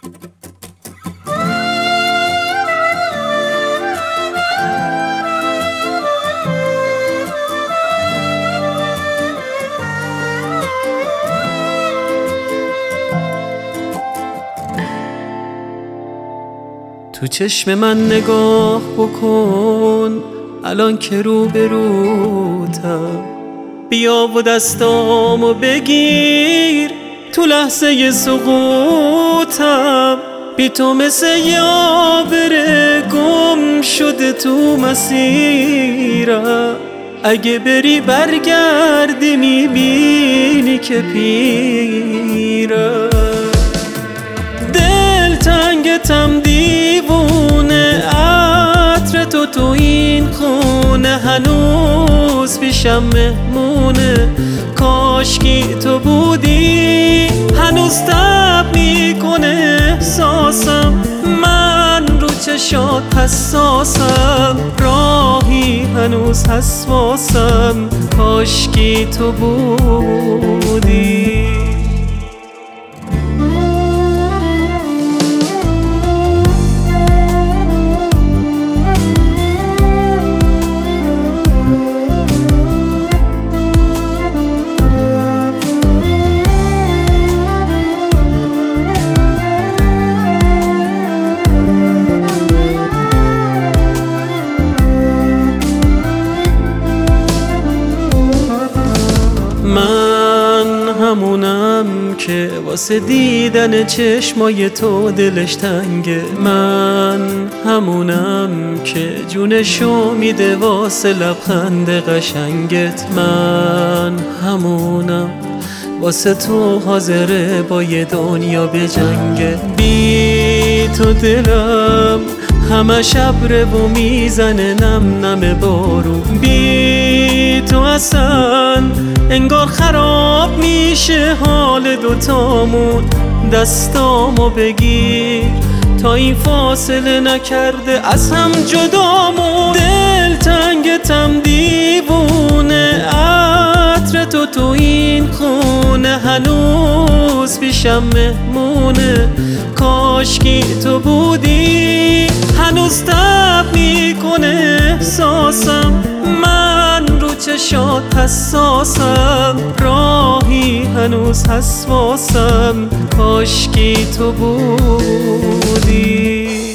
تو چشم من نگاه بکن الان که روبروتم، بیا و دستامو بگیر تو لحظه سقوطم. بی تو مثل یاور گم شده تو مسیرم، اگه بری برگردی میبینی که پیرم. دلتنگتم دیوونه، عطر تو این خونه هنوز پیشم مهمونه. کاشکی تو بودی هنوز تب میکنه احساسم، من رو چشات حساسم، راهی هنوز حساسم. کاشکی تو بودی. من همونم که واسه دیدن چشمای تو دلش تنگه، من همونم که جونشو میده واسه لبخند قشنگت، من همونم واسه تو حاضره با یه دنیا بجنگه. بی تو دلم همش ابره و میزنه نم نم بارون، بی تو اصلا انگار خراب میشه حال دوتامون. دستامو بگیر تا این فاصله نکرده از هم جدامون. دلتنگتم دیوونه، عطر تو این خونه هنوز پیشم مهمونه. کاشکی تو بودی هنوز تب میکنه احساسم، من رو چشات حساسم، راهی هنوز حساسم. کاشکی تو بودی.